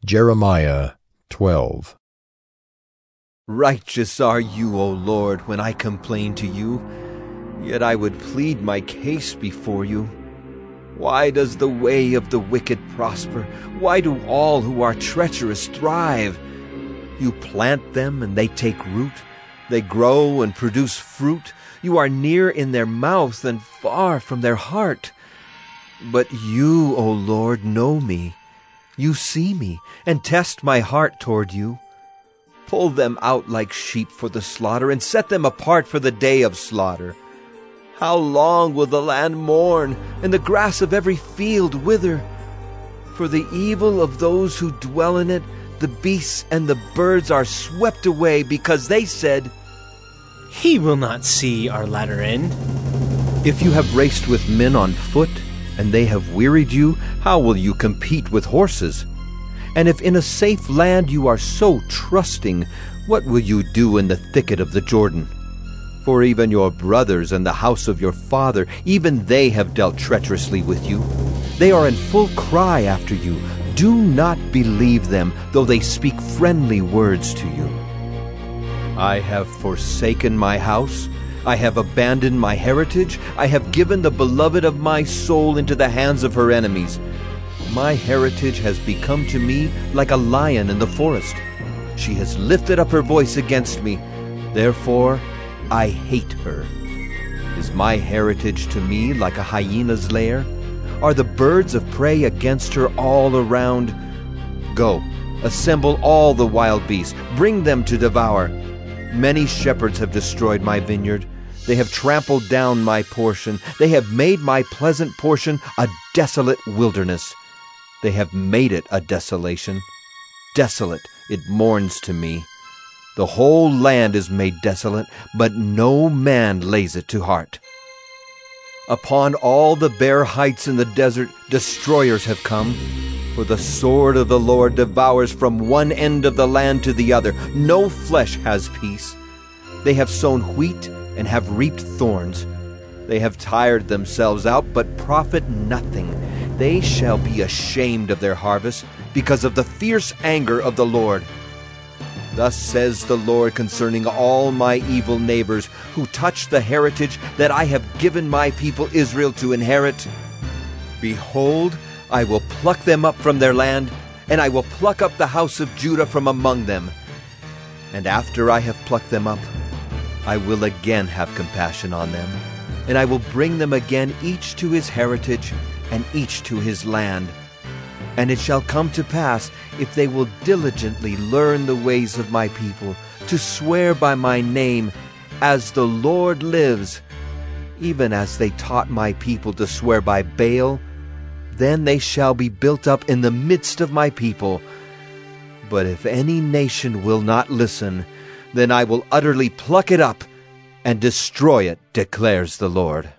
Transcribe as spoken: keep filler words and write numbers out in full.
Jeremiah twelve. Righteous are you, O Lord, when I complain to you, yet I would plead my case before you. Why does the way of the wicked prosper? Why do all who are treacherous thrive? You plant them and they take root. They grow and produce fruit. You are near in their mouth and far from their heart. But you, O Lord, know me. You see me and test my heart toward you. Pull them out like sheep for the slaughter and set them apart for the day of slaughter. How long will the land mourn and the grass of every field wither? For the evil of those who dwell in it, the beasts and the birds are swept away, because they said, He will not see our latter end. If you have raced with men on foot, and they have wearied you, how will you compete with horses? And if in a safe land you are so trusting, what will you do in the thicket of the Jordan? For even your brothers and the house of your father, even they have dealt treacherously with you. They are in full cry after you. Do not believe them, though they speak friendly words to you. I have forsaken my house. I have abandoned my heritage. I have given the beloved of my soul into the hands of her enemies. My heritage has become to me like a lion in the forest. She has lifted up her voice against me. Therefore, I hate her. Is my heritage to me like a hyena's lair? Are the birds of prey against her all around? Go, assemble all the wild beasts. Bring them to devour. Many shepherds have destroyed my vineyard. They have trampled down my portion. They have made my pleasant portion a desolate wilderness. They have made it a desolation. Desolate, it mourns to me. The whole land is made desolate, but no man lays it to heart. Upon all the bare heights in the desert, destroyers have come. For the sword of the Lord devours from one end of the land to the other. No flesh has peace. They have sown wheat and have reaped thorns. They have tired themselves out, but profit nothing. They shall be ashamed of their harvest, because of the fierce anger of the Lord. Thus says the Lord concerning all my evil neighbors, who touch the heritage that I have given my people Israel to inherit. Behold, I will pluck them up from their land, and I will pluck up the house of Judah from among them. And after I have plucked them up, I will again have compassion on them, and I will bring them again each to his heritage, and each to his land. And it shall come to pass, if they will diligently learn the ways of my people, to swear by my name, as the Lord lives, even as they taught my people to swear by Baal, then they shall be built up in the midst of my people. But if any nation will not listen, then I will utterly pluck it up and destroy it, declares the Lord.